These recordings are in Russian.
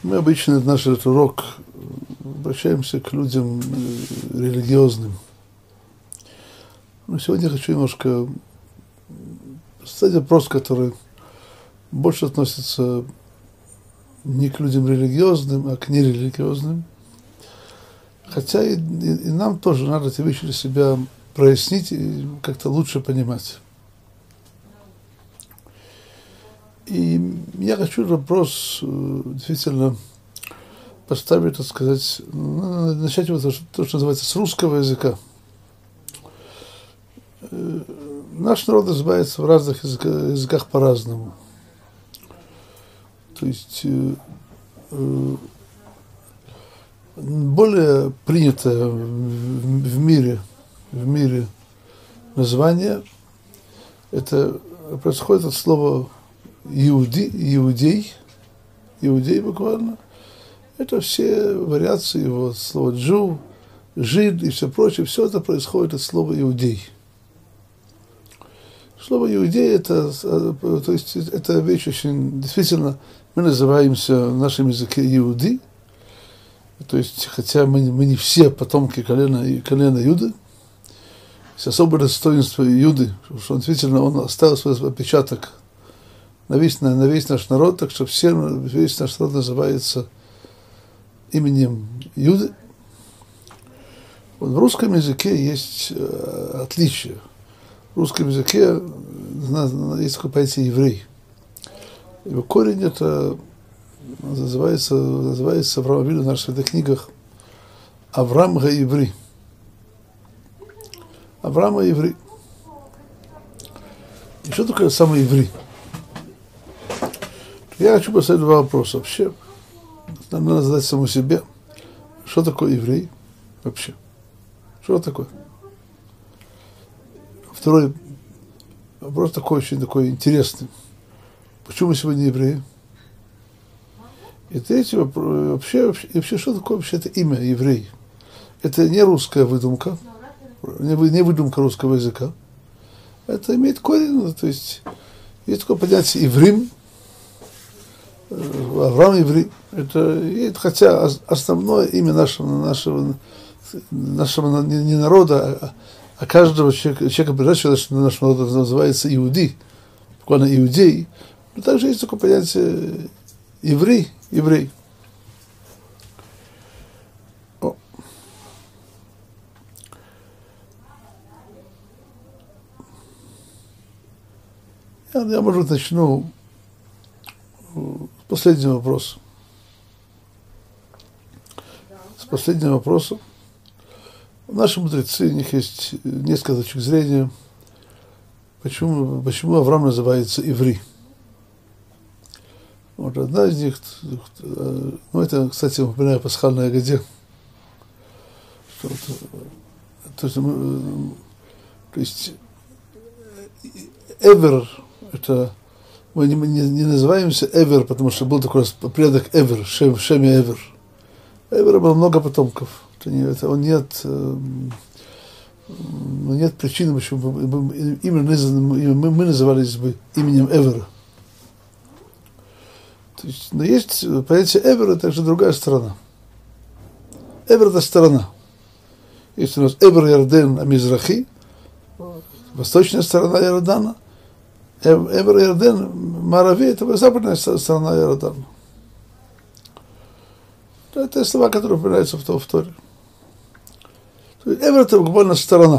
Мы обычно в наш урок обращаемся к людям религиозным. Но сегодня я хочу немножко задать вопрос, который больше относится не к людям религиозным, а к нерелигиозным. Хотя и нам тоже надо эти вещи для себя прояснить и как-то лучше понимать. И я хочу вопрос действительно поставить, так сказать, начать его то, что называется, с русского языка. Наш народ называется в разных языках по-разному. То есть более принятое в мире название, это происходит от слова иудей буквально. Это все вариации его слова джу, жид и все прочее. Все это происходит от слова иудей. Слово иудей это, то есть это вещь очень, действительно, мы называемся в нашем языке иуды, то есть, хотя мы не все потомки колена Иуды, есть особое достоинство Иуды, что он действительно он оставил свой отпечаток на весь наш народ, так что весь наш народ называется именем Иуды. Вот в русском языке есть отличие. В русском языке есть такое понятие еврей. Его корень это называется в Авраам Авину в наших святых книгах Авраам га-Иври. Авраам га-Иври. И что такое самый еврей? Я хочу поставить два вопроса. Вообще, надо задать самому себе, что такое еврей вообще? Что такое? Второй вопрос такой интересный. Почему мы сегодня евреи? И третий вопрос, вообще, что такое вообще это имя еврей? Это не русская выдумка, не выдумка русского языка. Это имеет корень, то есть есть такое понятие еврим, Авраам еврей. Это хотя основное имя нашего не народа, а каждого человека, прежде нашего народа называется иуди, буквально иудей. Но также есть такое понятие еврей. Я, может быть, начну с последнего вопроса. Наши мудрецы, у них есть несколько точек зрения, почему Авраам называется Иври. Вот одна из них, это, кстати, упоминаю пасхальной Агаде. То есть Эвер, это мы не называемся Эвер, потому что был такой предок Эвер, Шеми Эвер. Эвера было много потомков. Нет причины, почему мы назывались бы именем Эвера. То есть, но есть понятие Эвера, также другая сторона. Эвер – это сторона. Есть у нас Эвер Ярден Амизрахи, восточная сторона Иордана. Эвер Ярден Марави – это западная сторона Иордана. Это слова, которые упоминаются в Торе. Эвер – это буквально сторона.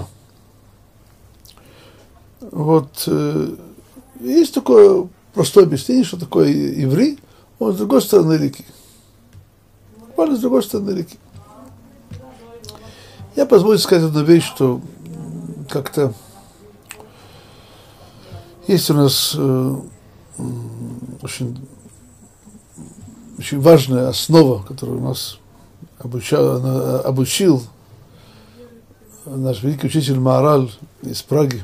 Вот. Есть такое простое объяснение, что такое еврей, он с другой стороны реки. Буквально с другой стороны реки. Я позволю сказать одну вещь, что как-то есть у нас очень важная основа, которую у нас обучил наш великий учитель Маораль из Праги,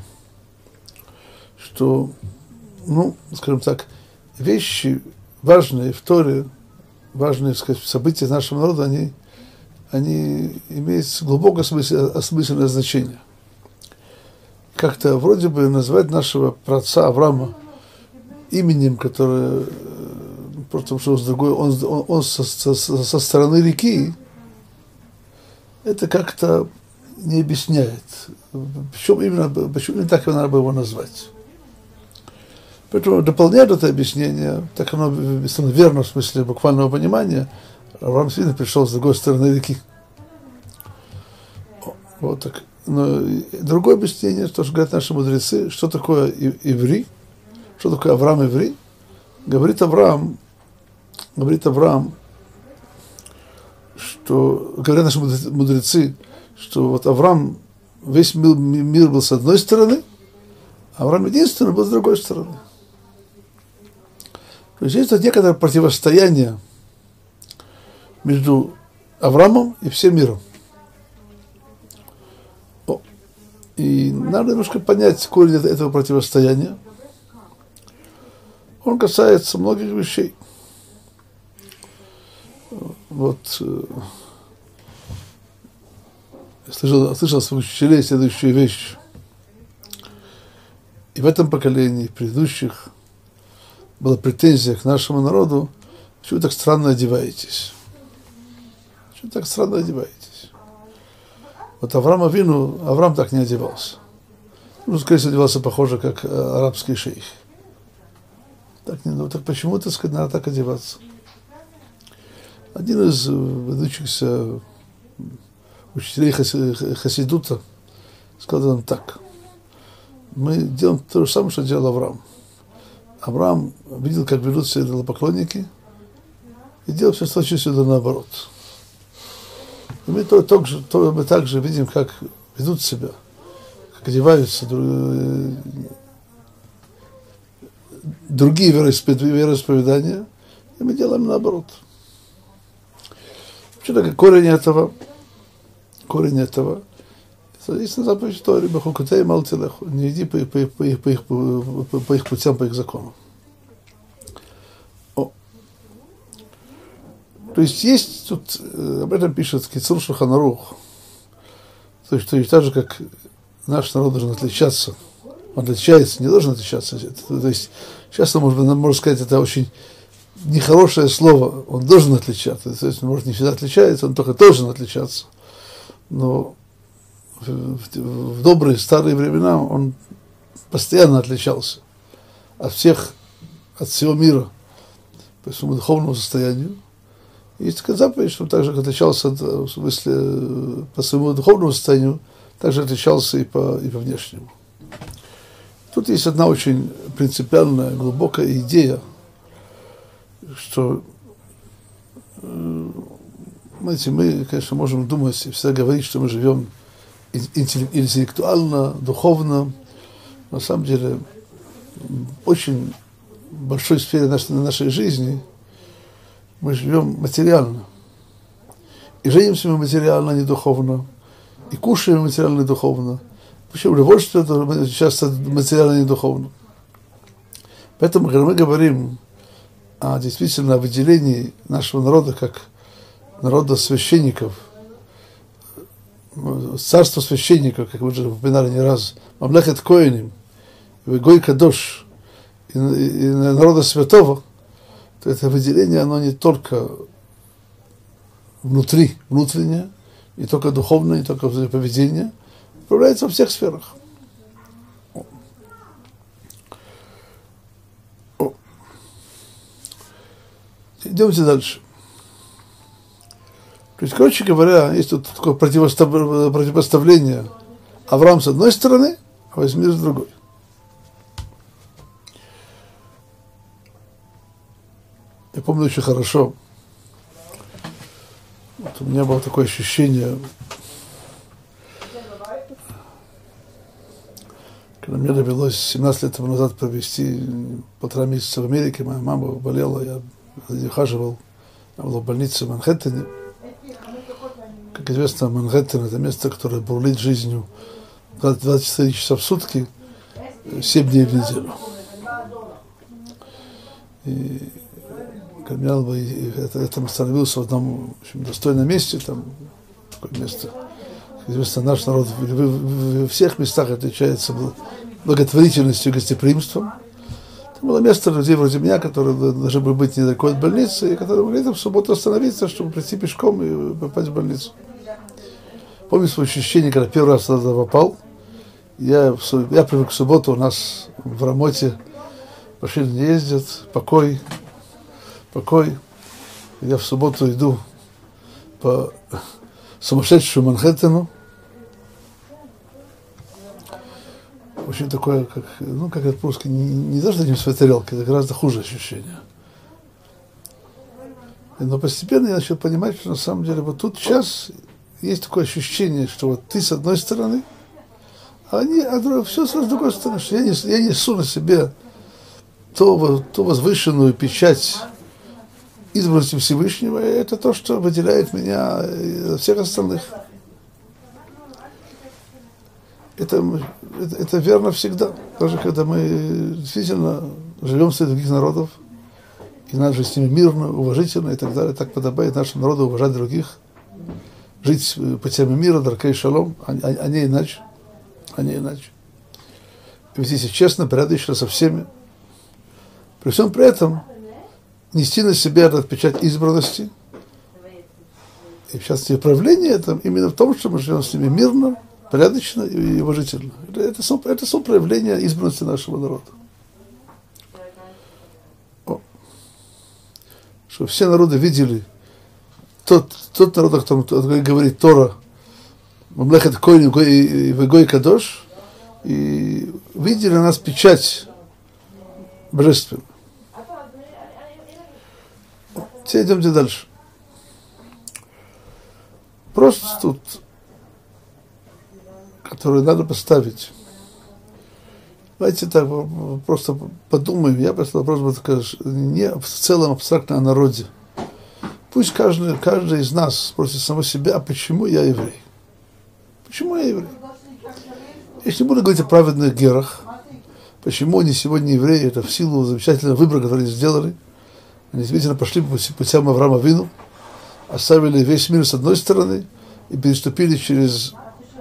что, скажем так, вещи важные в Торе, важные, сказать, события нашего народа, они имеют глубокое осмысленное значение. Как-то вроде бы назвать нашего праотца Авраама именем, которое потому что он с другой, он со стороны реки, это как-то не объясняет. Почему именно так надо было его назвать. Поэтому дополняет это объяснение, так оно верно в смысле буквального понимания, Авраам Свин пришел с другой стороны реки. Вот так. Но другое объяснение, то, что говорят наши мудрецы, что такое иври, что такое Авраам иври, говорит Авраам, что, говорят наши мудрецы, что вот Авраам, весь мир был с одной стороны, а Авраам единственный был с другой стороны. То есть есть некоторое противостояние между Авраамом и всем миром. И надо немножко понять корень этого противостояния. Он касается многих вещей. Вот я слышал от своих учителей следующую вещь. И в этом поколении, предыдущих, была претензия к нашему народу, что вы так странно одеваетесь. Что вы так странно одеваетесь. Вот Авраам так не одевался. Ну, скорее всего, одевался похоже, как арабский шейх. Так почему, так сказать, надо так одеваться? Один из выдающихся учителей Хасидута сказал нам так. Мы делаем то же самое, что делал Авраам. Авраам видел, как ведут себя идолопоклонники, и делал все, что чувствует наоборот. И мы также видим, как ведут себя, как одеваются другие вероисповедания, и мы делаем наоборот. Что такое корень этого? Есть на заповедь Торы, бахукутей малтилеху, не иди по их путям, по их законам. То есть тут, об этом пишет Кицур Шулхан Арух, то есть так же, как наш народ должен отличаться, он отличается, не должен отличаться. То есть часто можно сказать, это очень нехорошее слово, он должен отличаться. То есть он, может, не всегда отличается, он только должен отличаться. Но в добрые старые времена он постоянно отличался от всего мира по своему духовному состоянию. И есть такая заповедь, что он также отличался в смысле по своему духовному состоянию, также отличался и по внешнему. Тут есть одна очень принципиальная, глубокая идея, что знаете, мы, конечно, можем думать и всегда говорить, что мы живем интеллектуально, духовно. На самом деле, в очень большой сфере нашей жизни мы живем материально. И женимся мы материально, а не духовно. И кушаем материально и духовно. Причем удовольствие это часто материально, а не духовно. Поэтому, когда мы говорим действительно о выделении нашего народа как народа священников, царство священников, как вы уже упоминали не раз, мамлехет коэним, гой кадош, и народа святого, то это выделение, оно не только внутреннее, не только духовное, не только поведение, проявляется во всех сферах. Идемте дальше. То есть, короче говоря, есть тут такое противопоставление. Авраам с одной стороны, а весь мир с другой. Я помню очень хорошо. Вот у меня было такое ощущение, когда мне довелось 17 лет тому назад провести 1,5 месяца в Америке, моя мама болела, я за ней ухаживал, она была в больнице в Манхэттене. Как известно, Манхэттен – это место, которое бурлит жизнью 24 часа в сутки, 7 дней в неделю. И я там остановился в одном очень достойном месте, там такое место. Как известно, наш народ в всех местах отличается благотворительностью и гостеприимством. Было место людей вроде меня, которые должны были быть недалеко от больницы, и которые могли в субботу остановиться, чтобы прийти пешком и попасть в больницу. Помню свое ощущение, когда первый раз туда попал. Я привык к субботу, у нас в Рамоте машины не ездят, покой. Я в субботу иду по сумасшедшему Манхэттену. Очень такое, как это по-русски, не то, что не в своей тарелке, это гораздо хуже ощущение. Но постепенно я начал понимать, что на самом деле вот тут сейчас есть такое ощущение, что вот ты с одной стороны, все с другой стороны, что я несу на себе ту возвышенную печать избранности Всевышнего, и это то, что выделяет меня от всех остальных. Это верно всегда. Даже когда мы действительно живем среди других народов, и надо жить с ними мирно, уважительно и так далее, так подобает нашему народу уважать других, жить путями мира, даркей шалом, а не иначе. Вести себя честно, порядочно со всеми. При всем при этом нести на себя этот печать избранности. И в частности, правление это именно в том, что мы живем с ними мирно, порядочно и уважительно. Это самопроявление избранности нашего народа. Чтобы все народы видели тот народ, о котором говорит Тора, Мамлехет Коэн и Вегой Кадош, и видели на нас печать божественную. Теперь идемте дальше. Просто тут, который надо поставить. Давайте так просто подумаем. Я просто вопрос буду сказать, не в целом абстрактно о народе. Пусть каждый из нас спросит самого себя, а почему я еврей? Почему я еврей? Если не буду говорить о праведных герах, почему они сегодня евреи, это в силу замечательного выбора, который они сделали. Они действительно пошли по путям Авраама Авину, оставили весь мир с одной стороны и переступили через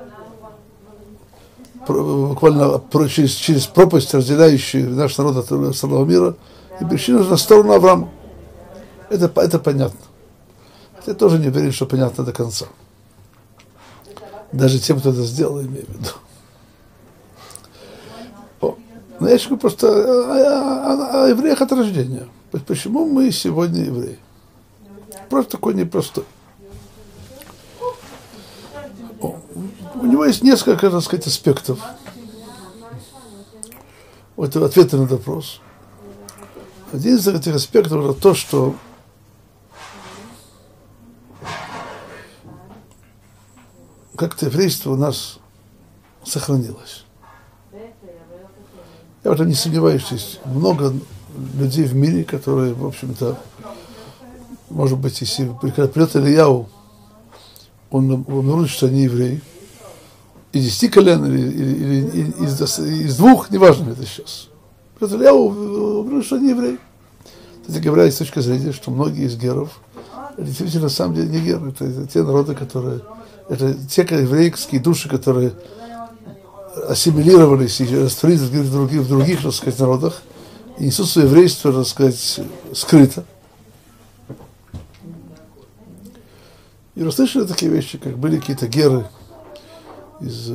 пропасть, разделяющую наш народ от остального мира, и перешли на сторону Авраама. Это понятно. Хотя я тоже не верю, что понятно до конца. Даже тем, кто это сделал, имею в виду. Но я говорю просто о евреях от рождения. Почему мы сегодня евреи? Просто такой непростой. У него есть несколько, так сказать, аспектов. Вот ответы на этот вопрос. Один из этих аспектов это то, что как-то еврейство у нас сохранилось. Я в этом не сомневаюсь, что есть много людей в мире, которые, в общем-то, может быть, если придет Ильяу, он обнаружит, что они евреи, из 10 колен или из 2, неважно это сейчас. Придет Ильяу, обнаружит, что они евреи. Кстати говоря, с точки зрения, что многие из геров, действительно, на самом деле, не геры, это те народы, которые, это те еврейские души, которые ассимилировались и растворились в других, так сказать, народах, и несут свое еврейство, так сказать, скрыто. И расслышали такие вещи, как были какие-то геры из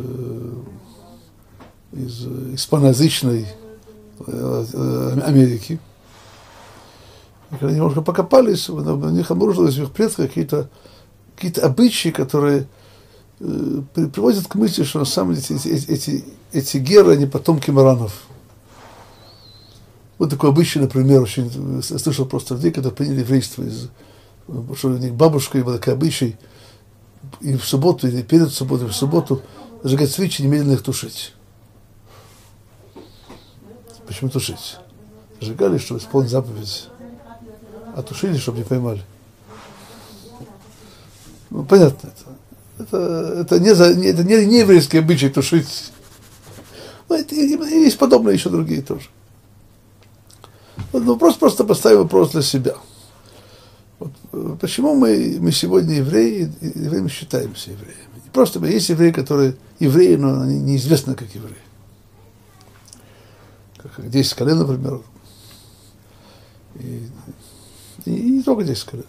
испаноязычной Америки. И когда немножко покопались, у них обнаружилось в их предках какие-то обычаи, которые приводят к мысли, что на самом деле эти геры, они потомки маранов. Вот такой обычай, например, очень я слышал просто людей, которые приняли еврейство, что у них бабушка, была такой обычай, и в субботу, или перед субботой, в субботу зажигать свечи, немедленно их тушить. Почему тушить? Сжигали, чтобы исполнить заповедь, а тушили, чтобы не поймали. Ну, понятно это не еврейский обычай тушить. Но есть подобные еще другие тоже. Вот просто поставим вопрос для себя. Вот, почему мы сегодня евреи, и мы считаемся евреями? Просто есть евреи, которые евреи, но они неизвестны как евреи. как 10 колен, например. И не только 10 колен.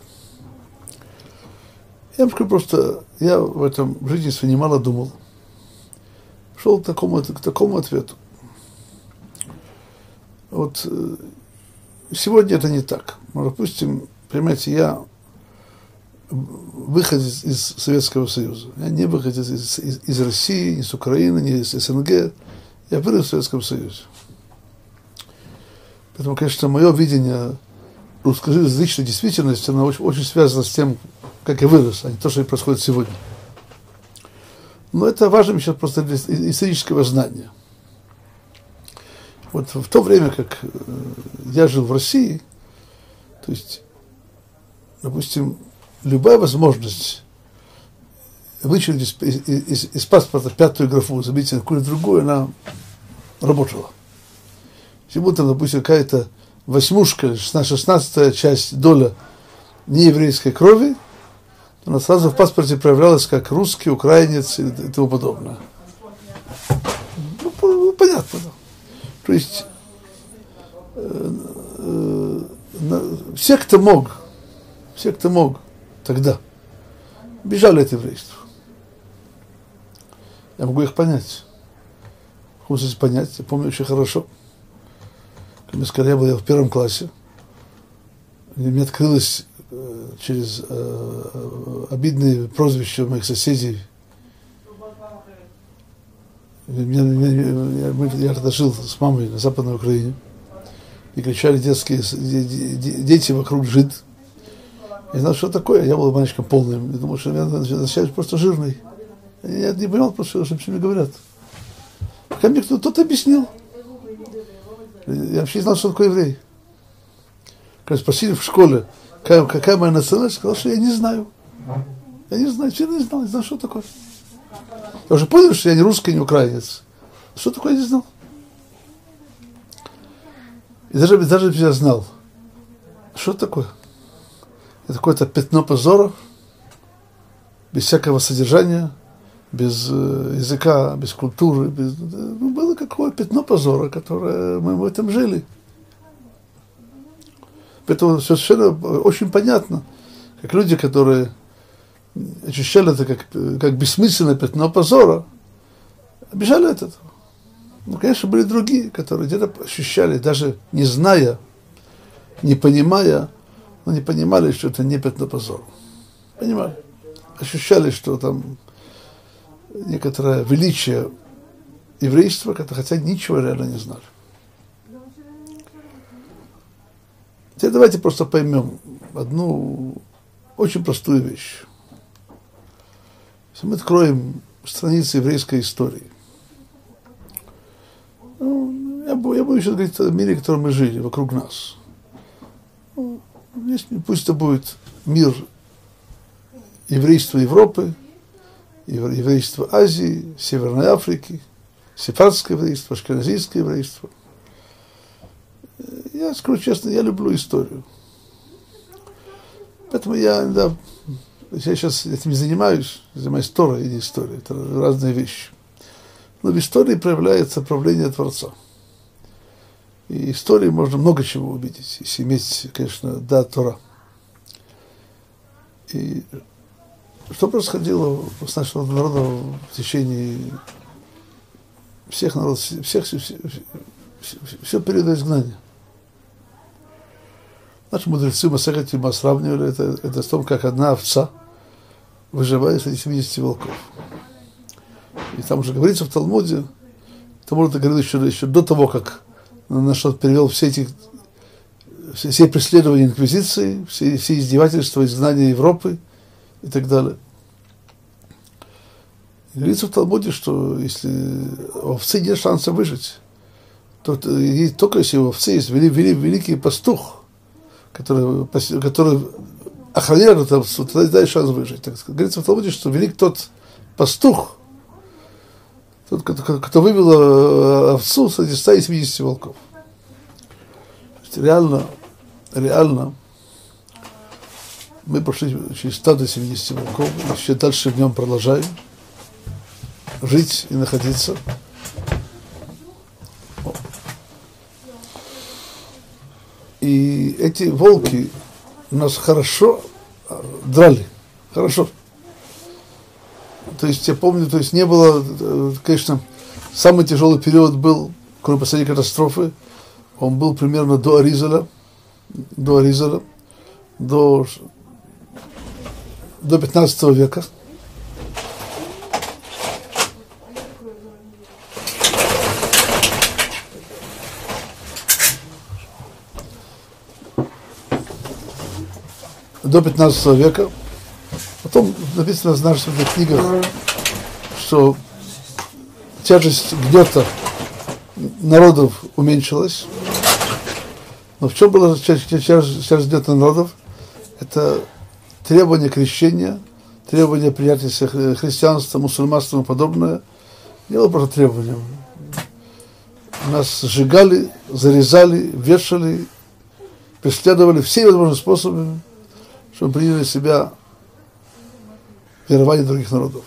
Я вам скажу просто, я в этом жительстве немало думал. Шел к такому ответу. Вот сегодня это не так. Допустим, понимаете, я выходец из Советского Союза. Я не выходец из России, ни из Украины, ни из СНГ. Я вырос в Советском Союзе. Поэтому, конечно, мое видение русскоязычной действительности, оно очень связано с тем, как я вырос, а не то, что происходит сегодня. Но это важно сейчас просто для исторического знания. Вот в то время, как я жил в России, то есть, допустим, любая возможность вычеркнуть из паспорта 5-ю графу, забить на какую-то другую, она работала. Если будто, допустим, какая-то 8-шка, 16-я часть, доля нееврейской крови, то она сразу в паспорте проявлялась как русский, украинец и тому подобное. Ну, понятно. То есть все, кто мог тогда, бежали от еврейства. Я могу их понять. Хочется понять, я помню очень хорошо. Когда я был в 1 классе, и мне открылось через обидные прозвища моих соседей. Я тогда жил с мамой на Западной Украине, и кричали дети вокруг жид. Я знал, что такое, я был мальчиком полным. Я думал, что я означает просто жирный. Я не понимал просто, что мне говорят. Пока мне кто-то объяснил. Я вообще не знал, что такое еврей. Когда спросили в школе, какая моя национальность, сказал, что я не знаю. Я не знаю, я не знал, что такое. Я уже понял, что я не русский, не украинец. Что такое, я не знал. И даже если я знал, что такое? Это какое-то пятно позора, без всякого содержания, без языка, без культуры. Было какое пятно позора, которое мы в этом жили. Поэтому совершенно очень понятно, как люди, которые ощущали это как бессмысленное пятно позора, обижали от этого. Ну, конечно, были другие, которые где-то ощущали, даже не зная, не понимая, но не понимали, что это не пятно позора. Понимали. Ощущали, что там некоторое величие еврейства, хотя ничего реально не знали. Теперь давайте просто поймем одну очень простую вещь. Если мы откроем страницы еврейской истории, я буду сейчас говорить о мире, в котором мы жили, вокруг нас. Пусть это будет мир еврейства Европы, еврейства Азии, Северной Африки, сефардское еврейство, ашкеназийское еврейство. Я скажу честно, я люблю историю. Поэтому я сейчас этим не занимаюсь Торой и не историей. Это разные вещи. Но в истории проявляется правление Творца. И в истории можно много чего увидеть, если иметь, конечно, Тора. И что происходило с нашего народа в течение всех народов, все периода изгнания. Наши мудрецы Масехет Юма сравнивали это с том, как одна овца выживает среди 70 волков. И там уже говорится в Талмуде, Талмуд это говорил еще до того, как наш народ перевел все преследования инквизиции, все издевательства, изгнания Европы и так далее. И говорится в Талмуде, что если у овцы нет шанса выжить, то только если у овцы есть великий пастух, который охраняет эту овцу, тогда дает шанс выжить. Так говорится в Талмуде, что велик тот пастух, тот, кто вывел овцу среди 170 волков. Реально, мы прошли через 170 волков, и еще дальше в нем продолжаем жить и находиться. эти волки нас хорошо драли, хорошо. То есть я помню, то есть не было, конечно, самый тяжелый период был, кроме последней катастрофы, он был примерно до Аризаля, до 15 века. До 15 века. Потом написано в наших книгах, что тяжесть гнета народов уменьшилась. Но в чем была тяжесть гнета народов? Это требование крещения, требование принятия христианства, мусульманства и подобное. Не было просто требованием. Нас сжигали, зарезали, вешали, преследовали всеми возможными способами, чтобы приняли в себя верование других народов.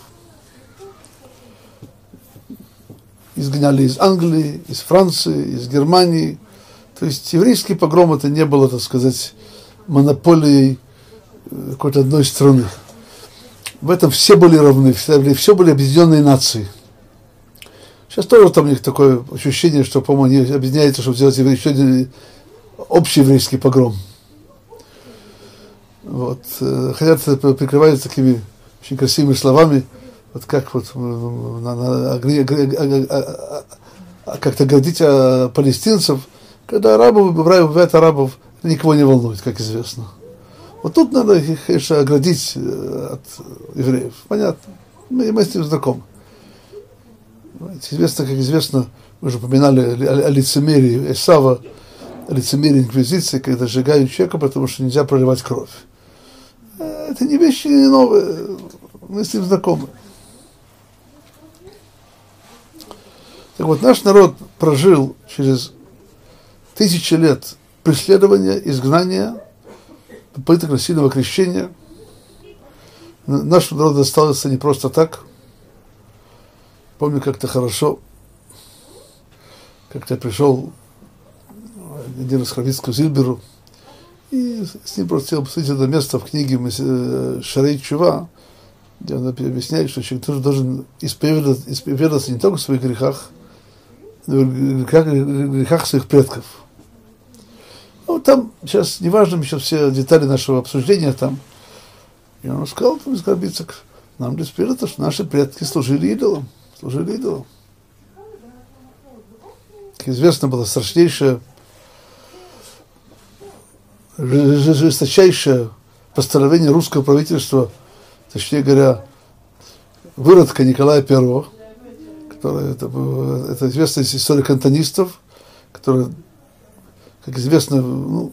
Изгоняли из Англии, из Франции, из Германии. То есть еврейский погром это не было, так сказать, монополией какой-то одной страны. В этом все были равны, все были объединенные нации. Сейчас тоже там у них такое ощущение, что, по-моему, они объединяются, чтобы сделать еще один общий еврейский погром. Вот. Хотят прикрываются такими очень красивыми словами, вот как вот как-то гордить палестинцев, когда арабов, бывает арабов, никого не волнует, как известно. Вот тут надо их, конечно, оградить от евреев. Понятно. Мы с ним знакомы. Известно, как известно, мы уже упоминали о лицемерии Эсава, о лицемерии инквизиции, когда сжигают человека, потому что нельзя проливать кровь. Это не вещи не новые, мы с ним знакомы. Так вот, наш народ прожил через 1000 лет преследования, изгнания, попыток насильного крещения. Нашему народу остался не просто так. Помню как-то хорошо, как-то я пришел один раз к Равицку Зильберу, и с ним просто хотел посмотреть это место в книге Шарей Чува, где он объясняет, что человек тоже должен исповедоваться не только в своих грехах, но и в грехах своих предков. Ну, там сейчас, неважно, сейчас все детали нашего обсуждения там. И он сказал, там, из Горбицек, нам для спирта, что наши предки служили идолам. Как известно, было страшнейшее, жесточайшее постановление русского правительства, точнее говоря, выродка Николая I, который, это известная история кантонистов, который, как известно, ну,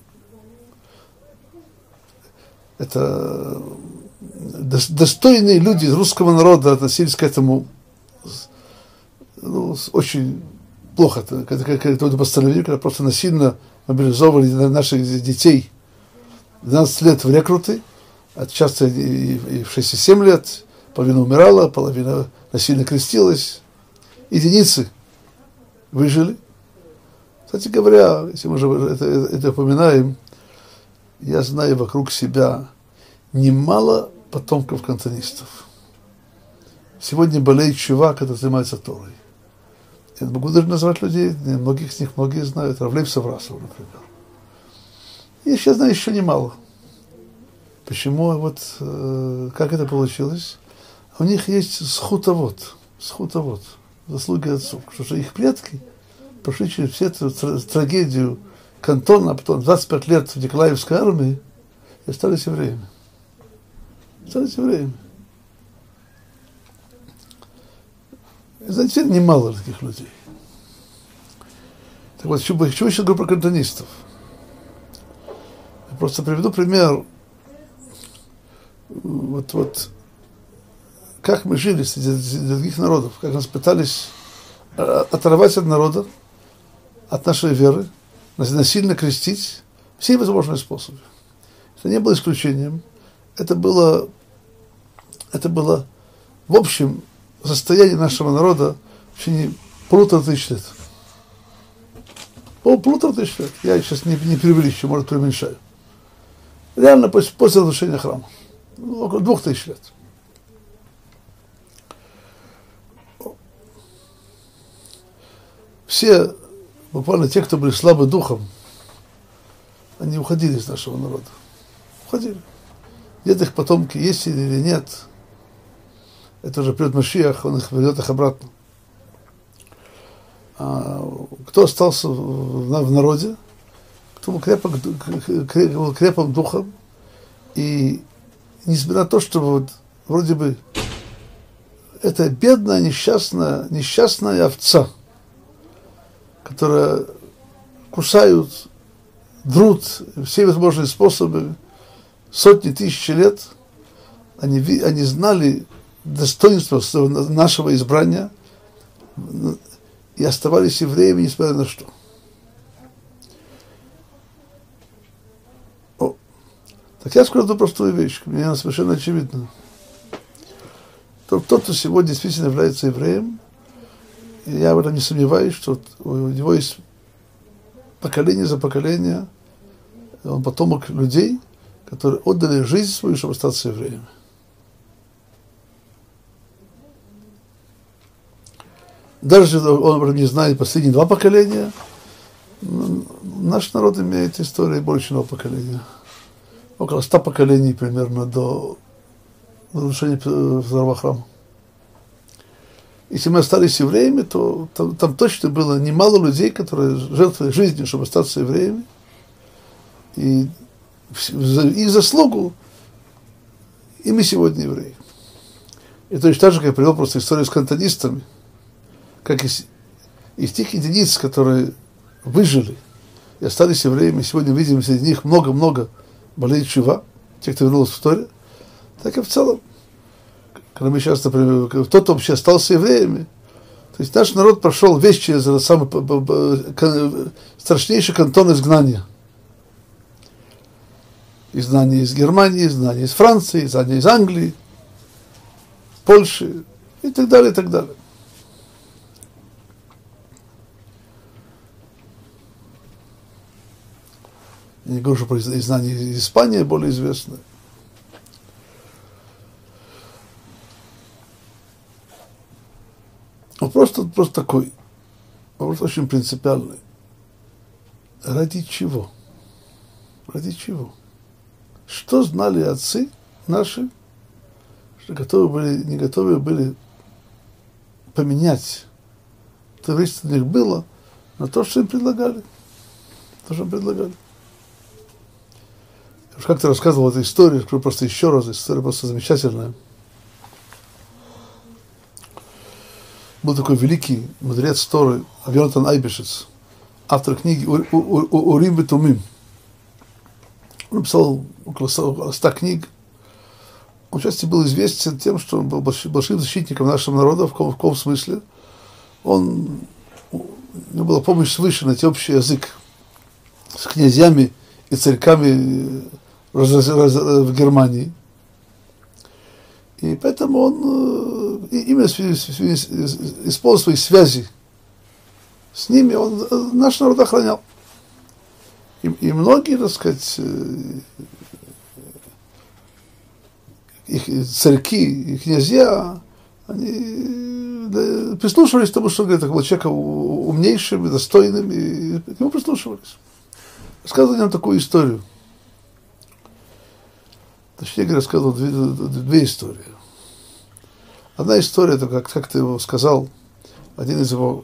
это достойные люди русского народа относились к этому очень плохо. Это постановление, когда просто насильно мобилизовывали наших детей 12 лет в рекруты, часто и в 6 и 7 лет, половина умирала, половина насильно крестилась, единицы выжили. Кстати говоря, если мы уже это упоминаем, я знаю вокруг себя немало потомков кантонистов. Сегодня болеет чувак, который занимается Торой. Я могу даже назвать людей, многих из них многие знают, Равлев Саврасов, например. И я знаю еще немало. Почему, вот, как это получилось? У них есть схутовод, заслуги отцов, что их предки прошли через всю эту трагедию кантона, а потом 25 лет в Николаевской армии и остались евреями. Знаете, немало таких людей. Так вот, чего еще говорю про кантонистов? Я просто приведу пример. Вот как мы жили среди других народов, как нас пытались оторвать от народа, от нашей веры, насильно крестить, все возможные способы. Это не было исключением. Это было в общем состояние нашего народа в течение 1500 лет. 1500 лет. Я сейчас не преувеличиваю, может, преуменьшаю. Реально после разрушения храма. Около 2000 лет. Все, буквально те, кто были слабы духом, они уходили из нашего народа. Уходили. Где-то их потомки есть или нет. Это уже придет Машиах, он их ведет их обратно. А кто остался в народе, кто был крепким духом, и несмотря на то, что вот вроде бы это бедная, несчастная овца, которая кусают, друт все возможные способы, сотни тысяч лет, они знали достоинство нашего избрания и оставались евреями, несмотря на что. Так я скажу одну простую вещь, мне она совершенно очевидна. Тот, кто сегодня действительно является евреем, и я в этом не сомневаюсь, что у него есть поколение за поколение, он потомок людей, которые отдали жизнь свою, чтобы остаться евреями. Даже если он не знает последние 2 поколения, наш народ имеет историю больше 1 поколения. Около 100 поколений примерно до разрушения второго храма. Если мы остались евреями, то там точно было немало людей, которые жертвовали жизнью, чтобы остаться евреями. И за их заслугу и мы сегодня евреи. И точно так же, как я привел просто историю с кантонистами, как из тех единиц, которые выжили и остались евреями, сегодня видим среди них много-много болеет чува, те, кто вернулся в Торе, так и в целом. Когда мы сейчас, например, кто-то вообще остался евреями, то есть наш народ прошел весь через самый страшнейший кантон изгнания. Изгнание из Германии, изгнание из Франции, изгнание из Англии, Польши и так далее, и так далее. Я не говорю, что про изгнание из Испании более известное. Вопрос тут просто такой. Вопрос очень принципиальный. Ради чего? Ради чего? Что знали отцы наши, что не готовы были поменять то, что у них было, на то, что им предлагали. То, что им предлагали. Я уже как-то рассказывал эту историю, скажу просто еще раз, история просто замечательная. Был такой великий мудрец Торы Йонатан Айбешец, автор книги Урим ве-Тумим. Он написал около 100 книг. Он, в частности, был известен тем, что он был большим защитником нашего народа, в каком смысле. У него была помощь свыше найти общий язык с князьями и царьками в Германии. И поэтому он именно используя свои связи с ними, он наш народ охранял. И многие, так сказать, их царьки и князья, они прислушивались к тому, что говорит, был человеком умнейшим и достойным, и к нему прислушивались. Рассказывал нам такую историю. Точнее, рассказывал две истории. Одна история, это как ты его сказал, один из его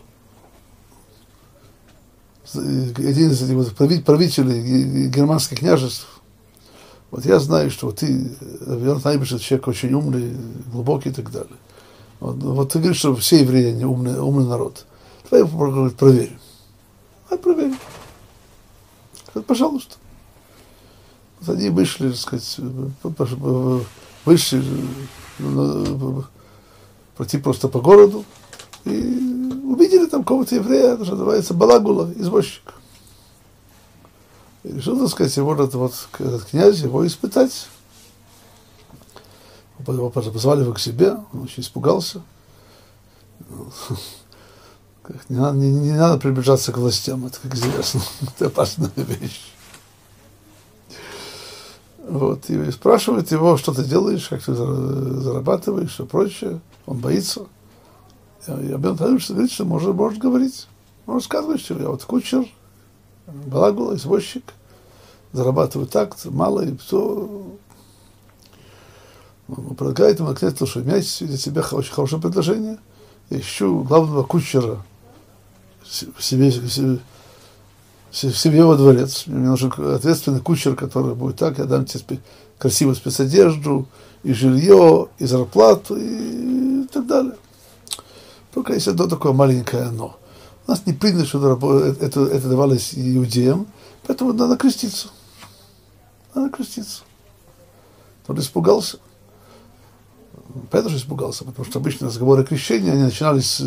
правителей германских княжеств. Вот я знаю, что вот ты, Йонатан Айбешец, человек очень умный, глубокий и так далее. Вот ты говоришь, что все евреи, они умный народ. Давай проверим. Проверим. Пожалуйста. Вот они вышли, так сказать, пройти просто по городу и увидели там кого-то еврея, что называется Балагула, извозчик. И решил, так сказать, его этот князь, его испытать. Позвали его к себе, он очень испугался. Не надо приближаться к властям, это, как известно, это опасная вещь. Вот, и спрашивают его, что ты делаешь, как ты зарабатываешь, и прочее. Он боится. И Рабейну Там говорит, что может говорить. Он рассказывает, что я вот кучер, балагула, извозчик, зарабатываю так, мало, и все. Он предлагает ему, наконец, что у меня есть для тебя очень хорошее предложение. Я ищу главного кучера в себе во дворец. Мне нужен ответственный кучер, который будет так, я дам тебе красивую спецодежду, и жилье, и зарплату, и так далее. Только есть одно такое маленькое «но». У нас не принято, что это давалось иудеям, поэтому надо креститься. Надо креститься. Он испугался. Понятно, что испугался, потому что обычно разговоры крещения, они начинались,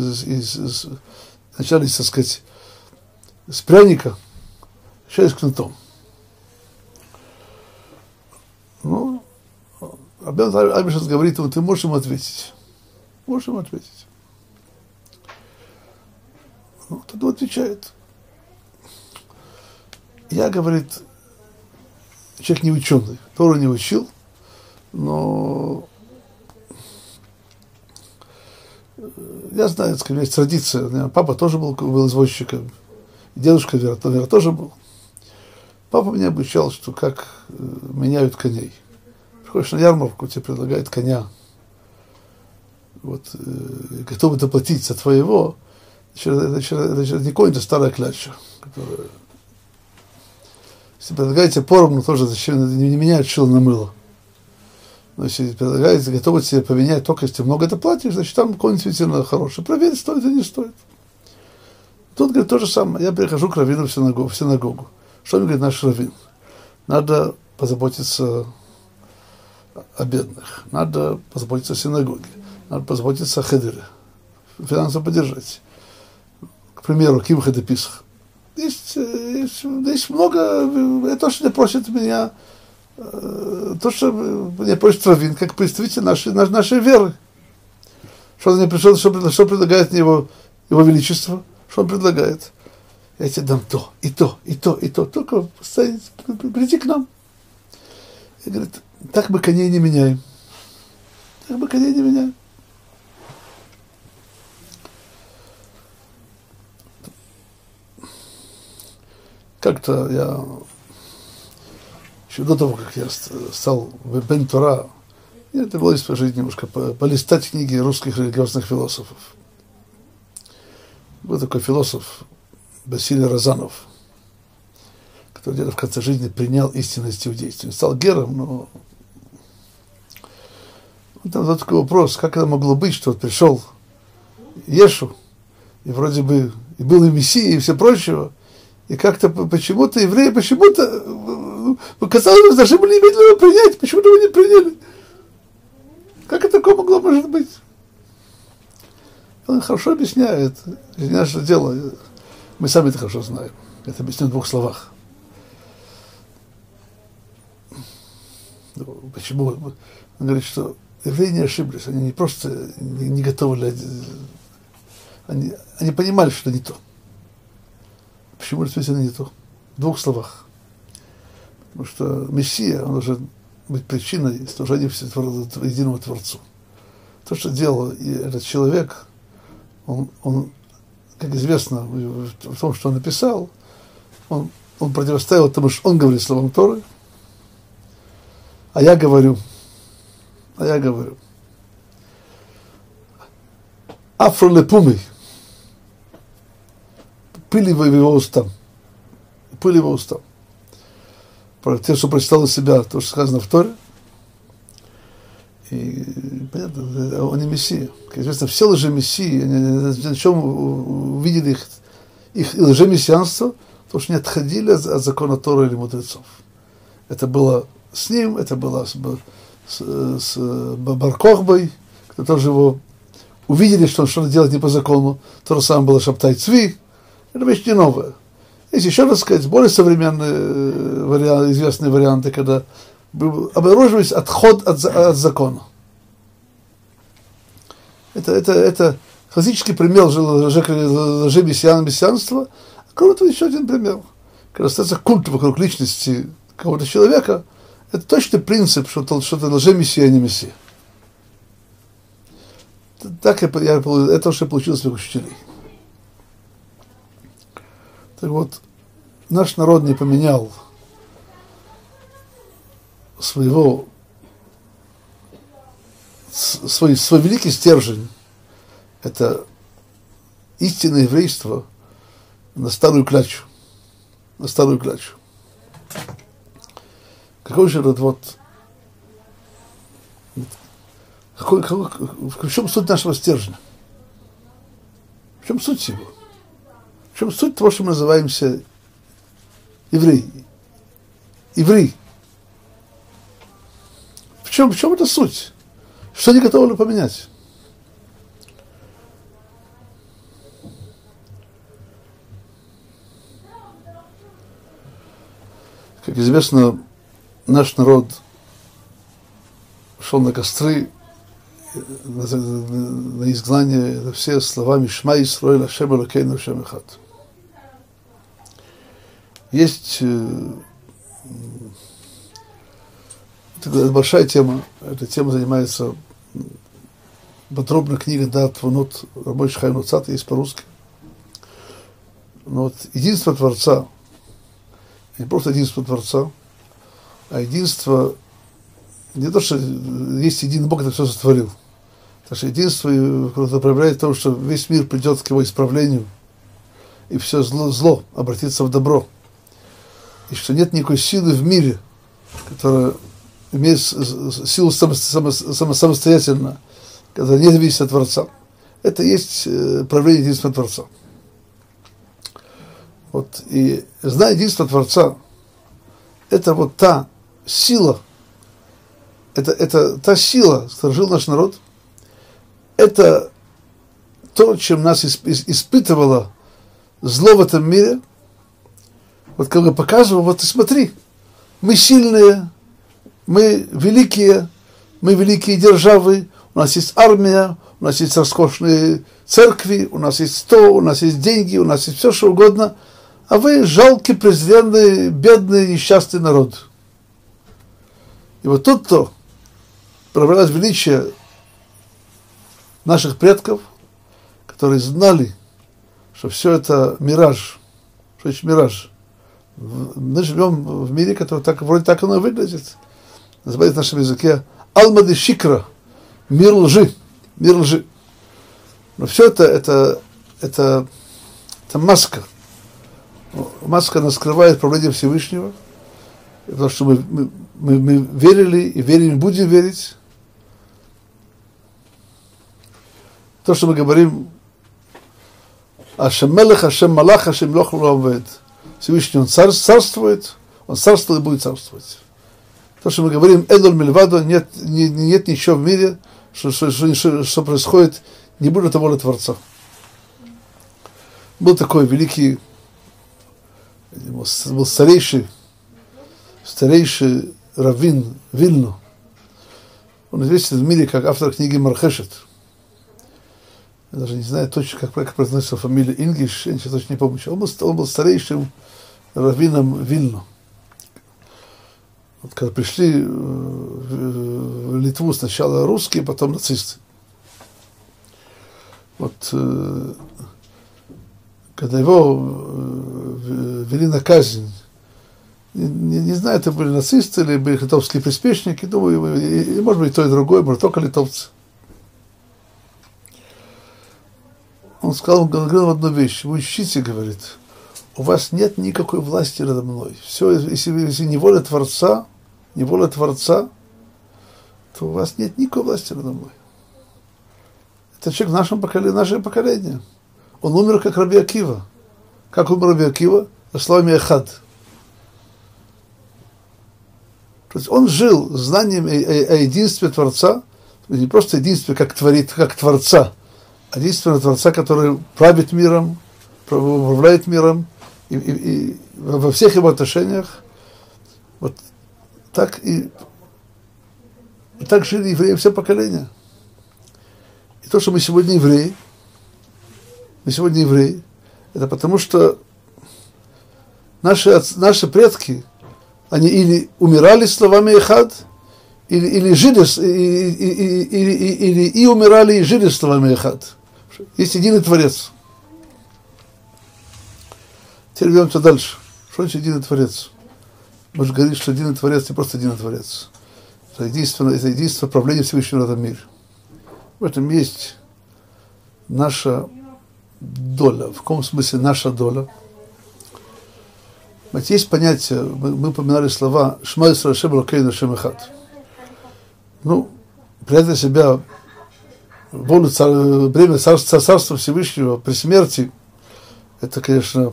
так сказать, с пряника, сейчас кнутом. Ну, Рабейну Там говорит ему, ты можешь ему ответить. Можешь ему ответить. Ну, тогда отвечает. Я, говорит, человек не ученый, Тору не учил, но я знаю, у меня есть традиция. У меня папа тоже был извозчиком, дедушка Вера тоже был. Папа меня обучал, что как меняют коней. Приходишь на ярмарку, тебе предлагают коня. Вот, готовы доплатить за твоего. Это не конь, это старая кляча, которая... Если предлагаете поровну, тоже зачем не меняют шило на мыло. Но если предлагаете, готовы тебе поменять, только если ты много это платишь, значит там конь действительно хороший. Проверь, стоит или не стоит. Тут, говорит, то же самое. Я прихожу к раввину в синагогу. Что мне говорит наш раввин? Надо позаботиться о бедных, надо позаботиться о синагоге, надо позаботиться о хедере, финансово поддержать. К примеру, кимха де писах. Есть много, то, что просит меня, то, что меня просит раввин, как представитель нашей веры. Что он мне пришел, что предлагает мне его величество, что он предлагает. Я тебе дам то, и то, и то, и то. Только приди к нам. И говорит, так мы коней не меняем. Так мы коней не меняем. Как-то я, еще до того, как я стал Бен Тора, это было жить немножко, полистать книги русских религиозных философов. Был такой философ Василий Розанов, который где-то в конце жизни принял истинность иудейства. Он стал гером, но там был такой вопрос, как это могло быть, что вот пришел Ешу, и вроде бы и был и Мессия, и все прочего, и как-то почему-то евреи, казалось, должны были немедленно принять, почему-то вы не приняли. Как это такое могло может быть? Он хорошо объясняет, это не наше дело, мы сами это хорошо знаем. Это объясню в 2 словах. Почему? Он говорит, что евреи не ошиблись, они не просто не готовы, они понимали, что не то. Почему действительно не то? В 2 словах. Потому что Мессия, он должен быть причиной служения единому Творцу. То, что делал этот человек, он, как известно в том, что он написал, он противоставил тому, что он говорит словам Торы, а я говорю, афролепумый, пыли в его устам, Про те, что прочитал из себя, то, что сказано в Торе, и понятно, он не Мессия. Как известно, все лжемессии, на чем увидели их лжемессианство, то, что не отходили от закона Торы или мудрецов. Это было с ним, это было с Бар-Кохбой, кто тоже его увидели, что он что-то делает не по закону. То же самое было Шабтай Цви. Это вещь не новая. Есть еще раз сказать, более современные известные варианты, когда обнаруживается отход от закона. Это классический пример лжемессианства, а кроме того еще один пример. Когда остается культ вокруг личности какого-то человека, это точно принцип, что это лжемессия, а не мессия. Так это уже получилось у своих учителей. Так вот, наш народ не поменял свой великий стержень, это истинное еврейство, на старую клячу. На старую клячу. Какой же этот вот... В чем суть нашего стержня? В чем суть его? В чем суть того, что мы называемся евреи? Евреи. В чем эта суть? Что они готовы поменять? Как известно, наш народ шел на костры, на изгнание, на все словами «Шма Исроэль, Ашем Элокейну, Ашем Эхад». Есть это большая тема, эта тема занимается подробно книга «Дат Вунот» рабочий Хайм Нуцат, есть по-русски. Но вот единство Творца, не просто единство Творца, а единство, не то, что есть единый Бог, который все сотворил. Так что единство проявляет то, что весь мир придет к его исправлению, и все зло обратится в добро. И что нет никакой силы в мире, которая имеет силу самостоятельно, которая не зависит от Творца. Это и есть проявление единства Творца. Вот, и зная единство Творца, это вот та сила, это та сила, которой жил наш народ, это то, чем нас испытывало зло в этом мире. Вот как бы показывал, вот и смотри, мы сильные, мы великие державы, у нас есть армия, у нас есть роскошные церкви, у нас есть у нас есть деньги, у нас есть все, что угодно, а вы жалкий, презренный, бедный, несчастный народ. И вот тут то проявлялось величие наших предков, которые знали, что все это мираж, что это мираж. Мы живем в мире, который вроде так оно и выглядит. Называется в нашем языке Алмады Шикра, мир лжи. Но все это маска. Маска нас скрывает правление Всевышнего, потому что мы верили и верим, и будем верить. То, что мы говорим, Ашем Мелех, Ашем Малах, Ашем Лох Лавед. Всевышний Он царствует и будет царствовать. То, что мы говорим, Эдоль Мильвадо, нет ничего в мире, что происходит, не будет воли Творца. Был такой великий, был старейший раввин Вильну. Он известен в мире как автор книги Мархешет. Я даже не знаю точно, как произносится фамилия Ингиш, я точно не помню. Он был старейшим раввином Вильну. Вот когда пришли в Литву сначала русские, потом нацисты. Вот когда его вели на казнь, не знаю, это были нацисты или были литовские приспешники, думаю, и, может быть, и то, и другое, может, только литовцы. Он говорил одну вещь, вы ищите, говорит, у вас нет никакой власти надо мной. Все, если не воля Творца, то у вас нет никакой власти надо мной. Это человек в нашем поколении, наше поколение. Он умер как Раби Акива. Как умер Раби Акива? Словами Эхад. То есть он жил знанием о единстве Творца, не просто единстве как Творца, а единственного Творца, который правит миром, управляет миром, и во всех его отношениях. Вот так так жили евреи все поколения. И то, что мы сегодня евреи, мы сегодня евреи, это потому что наши предки, они или умирали словами эхад, или жили, или умирали и жили словами эхад. Есть единый Творец. Теперь вернемся дальше. Что значит единый Творец? Мы же говорим, что единый Творец не просто единый Творец. Это единство правления Всевышнего в этом мире. В этом есть наша доля. В каком смысле наша доля? Ведь есть понятие, мы упоминали слова «Шма Исраэль Шем Элокейну Шем Эхад». Ну, принять для себя волю, бремя Царства Всевышнего при смерти, это, конечно,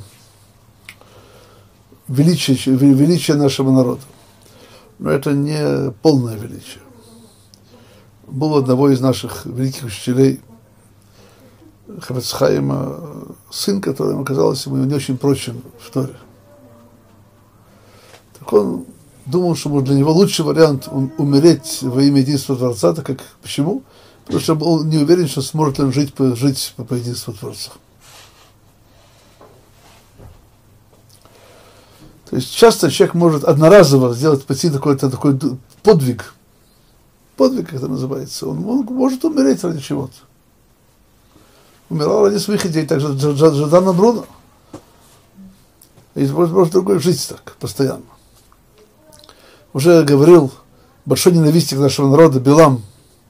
величие нашего народа. Но это не полное величие. Был одного из наших великих учителей, Хафец Хаима, сын, который оказался ему не очень прочен в Торе. Так он думал, что для него лучший вариант умереть во имя единства Творца. Так как, почему? Потому что он был не уверен, что сможет он жить по единству Творца. То есть часто человек может одноразово сделать пойти такой подвиг. Подвиг, как это называется. Он может умереть ради чего-то. Умирал ради своих идей, так же Жадана Бруно. И может другой жить так, постоянно. Уже говорил большой ненавистник нашего народа Билам.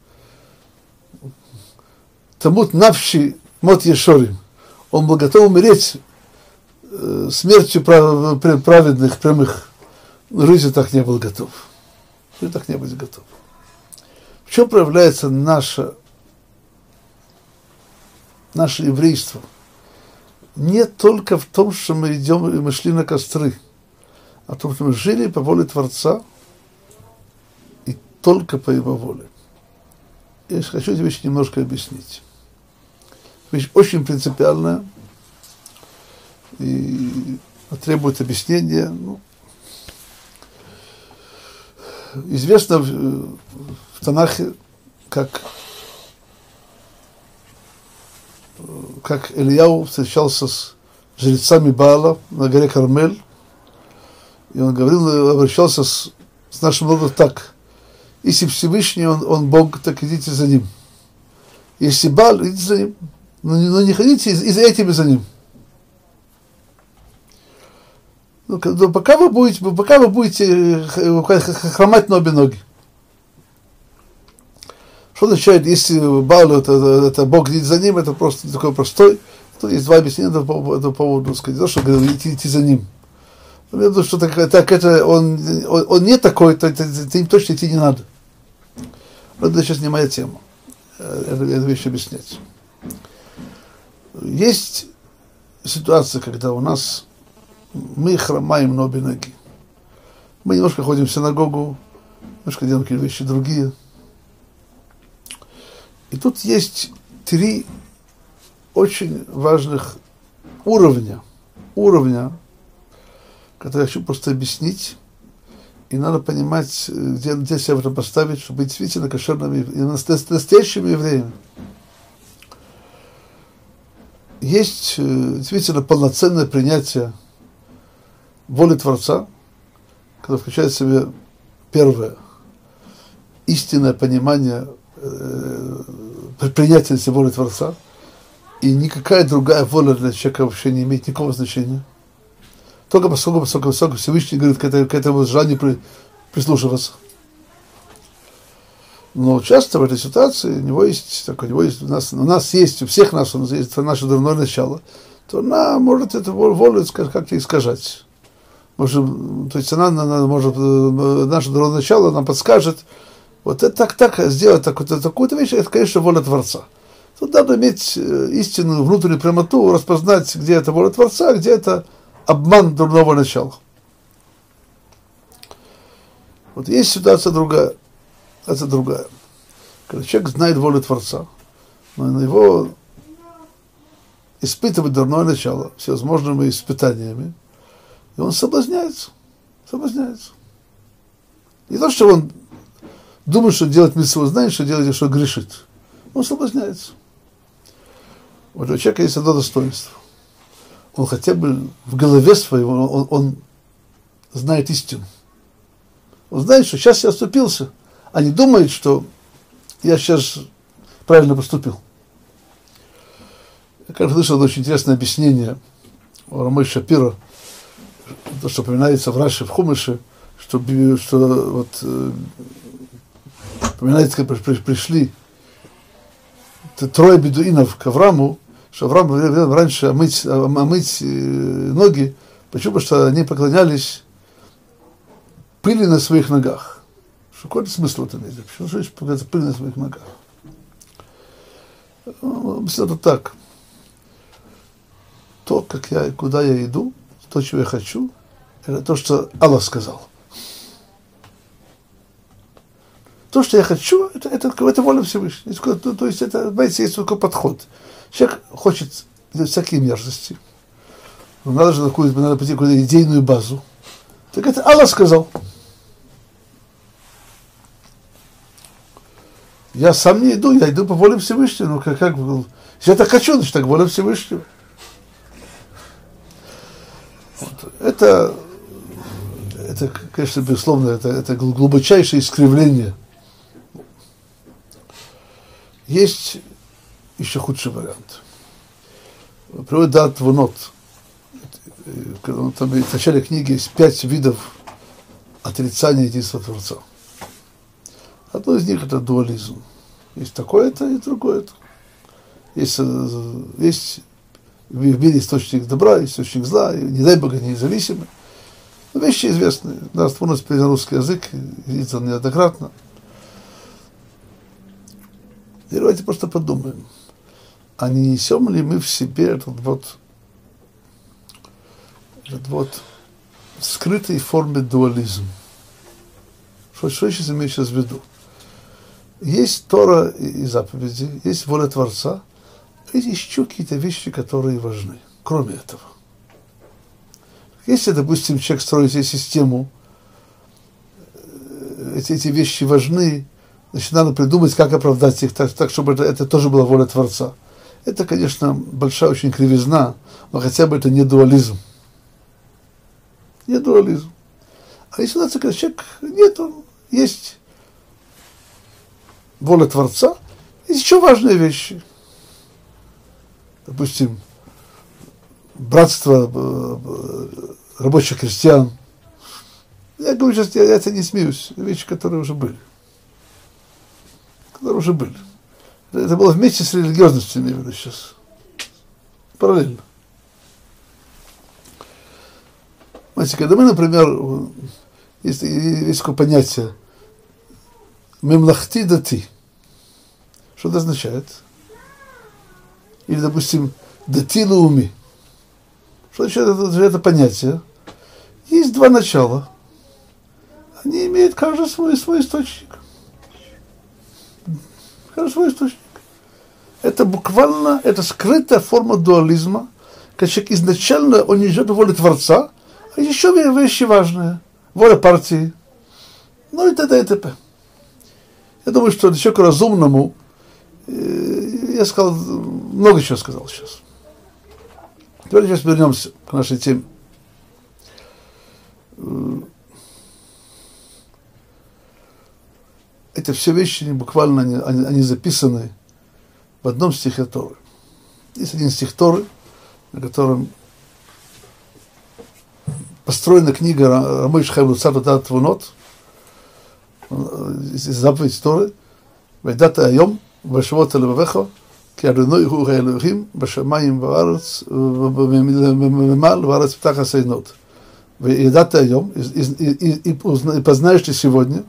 Тамут навши мот ешорим. Он был готов умереть смертью праведных, прямых. Но жизнью так не был готов. Жизнью так не быть готов. В чем проявляется наше еврейство? Не только в том, что мы идем и мы шли на костры, а в том, что мы жили по воле Творца и только по Его воле. Я хочу эту вещь немножко объяснить. Вещь очень принципиальная и требует объяснения. Ну, известно в Танахе, как Ильяу встречался с жрецами Баала на горе Кармель, и он обращался с нашим народом так: если Всевышний, он Бог, так идите за ним. Если Баал, идите за ним, но не ходите и за этим, и за ним. Ну, пока вы будете хромать на обе ноги. Что означает, если Баал это Бог идти за ним, это просто такой простой. Тут есть два объяснения по этому поводу, сказать, то, что говорит, идти за ним. Я думаю, что он не такой, то им точно идти не надо. Но это сейчас не моя тема. Эту вещь объяснять. Есть ситуация, когда мы хромаем на обе ноги. Мы немножко ходим в синагогу, немножко делаем какие-то вещи другие. И тут есть 3 очень важных уровня, которые я хочу просто объяснить. И надо понимать, где себя в этом поставить, чтобы быть действительно кошерными и настоящими евреями. Есть действительно полноценное принятие воли Творца, когда включает в себя первое, истинное понимание принятия воли Творца, и никакая другая воля для человека вообще не имеет никакого значения. Только поскольку Всевышний говорит к этому желанию прислушиваться. Но часто в этой ситуации у нас есть, у всех нас есть наше дурное начало, то она может эту волю как-то искажать. То есть наше дурное начало нам подскажет, вот это так сделать такую-то вещь, это, конечно, воля Творца. Тут надо иметь истинную внутреннюю прямоту, распознать, где это воля Творца, где это обман дурного начала. Вот есть ситуация другая. Это другая. Когда человек знает волю Творца, но на его испытывает дурное начало всевозможными испытаниями, и он соблазняется. Не то, что он думает, что делает митцву, знает, что делает, что грешит. Он соблазняется. Вот у человека есть одно достоинство. Он хотя бы в голове своей, он знает истину. Он знает, что сейчас я оступился, а не думает, что я сейчас правильно поступил. Я, кажется, слышал очень интересное объяснение у Рамой Шапира, то, что упоминается в Раши, в Хумыше, что вот, упоминается, как пришли трое бедуинов к Аврааму, что Авраам велел раньше омыть ноги, почему? Потому что они поклонялись пыли на своих ногах. Что какой смысл в этом есть? Почему же поклоняться пыли на своих ногах? Это так. То, как я, куда я иду, то, чего я хочу, это то, что Аллах сказал. То, что я хочу, это воля Всевышнего. То есть это, знаете, есть такой подход. Человек хочет делать всякие мерзости. Но надо же надо пойти какую-то идейную базу. Так это Аллах сказал. Я сам не иду, я иду по воле Всевышнего. Ну, если я так хочу, значит, так воля Всевышнего. Вот. Это, конечно, безусловно, это глубочайшее искривление. Есть еще худший вариант. Приводит Даат Твунот. Там в начале книги есть 5 видов отрицания единства Творца. Одно из них это дуализм. Есть такое-то и другое-то. Есть в мире источник добра, источник зла, и, не дай Бог, они независимы. Но вещи известные. Даат Твунот перевел на русский язык, издан неоднократно. И давайте просто подумаем, а не несем ли мы в себе этот вот в скрытой форме дуализм? Что я сейчас имею сейчас в виду? Есть Тора и заповеди, есть воля Творца, а есть еще какие-то вещи, которые важны, кроме этого. Если, допустим, человек строит себе систему, эти вещи важны, значит, надо придумать, как оправдать их так чтобы это тоже была воля Творца. Это, конечно, большая очень кривизна, но хотя бы это не дуализм. Не дуализм. А если у нас человек нету, есть воля Творца, есть еще важные вещи. Допустим, братство рабочих крестьян. Я говорю сейчас, я это не смеюсь, вещи, которые уже были. Это было вместе с религиозностью, я имею сейчас. Параллельно. Знаете, когда мы, например, есть такое понятие мемлахти дати. Что это означает? Или, допустим, дати лауми. Что означает это понятие? Есть два начала. Они имеют каждый свой источник. Каждый свой источник. Это буквально, это скрытая форма дуализма, когда человек изначально, он не идет по воле Творца, а еще вещи важные. Воля партии. Ну и т.д. и т.п. Я думаю, что человеку разумному, я сказал, много чего сказал сейчас. Теперь сейчас вернемся к нашей теме. Это все вещи буквально, они записаны в одном стихе Торы. Есть один стих Торы, на котором построена книга Рамой Шхайм Цару Даат Твунот, заповедь Торы, «Вайдата айом, вашевот элевавеха, ки Адонай ху хаэлохим, башамаим ваарец, вемемал ваарец птах асейнот». «Вайдата айом», и познаешь ты сегодня,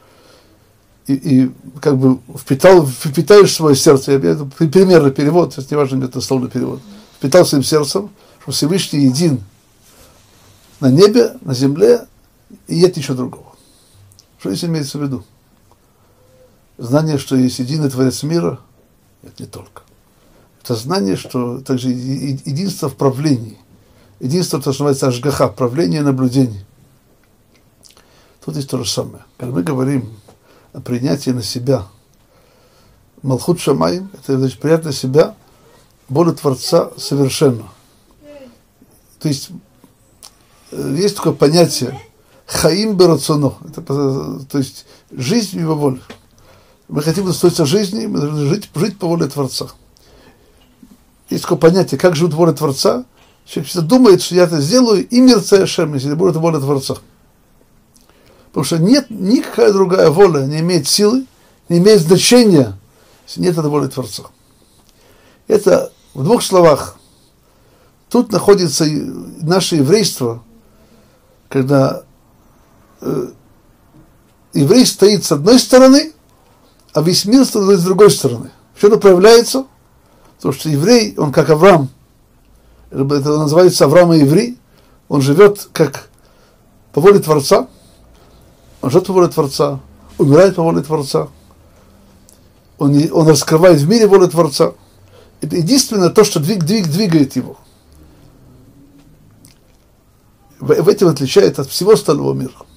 и как бы впитаешь в свое сердце, примерный перевод, не важно, это дословный перевод, впитал своим сердцем, что Всевышний един на небе, на земле, и нет ничего другого. Что здесь имеется в виду? Знание, что есть единый Творец мира, это не только. Это знание, что также единство в правлении, единство, то, что называется ашгаха, правление и наблюдение. Тут есть то же самое. Когда мы говорим о принятии на себя Малхут Шамаим, это значит принять на себя воля Творца совершенно. То есть такое понятие хаим берацоно, то есть жизнь его воли. Мы хотим удостоиться жизни, мы должны жить по воле Творца. Есть такое понятие, как живут воля Творца. Человек всегда думает, что я это сделаю, и мерцая Шем, если будет воля Творца. Потому что нет, никакая другая воля не имеет силы, не имеет значения, если нет этой воли Творца. Это в двух словах. Тут находится наше еврейство, когда еврей стоит с одной стороны, а весь мир стоит с другой стороны. Все это проявляется, потому что еврей, он как Авраам, это называется Авраам и еврей, он живет как по воле Творца, он живет по воле Творца, умирает по воле Творца, он раскрывает в мире волю Творца. Это единственное то, что двигает его. В этом отличает от всего остального мира.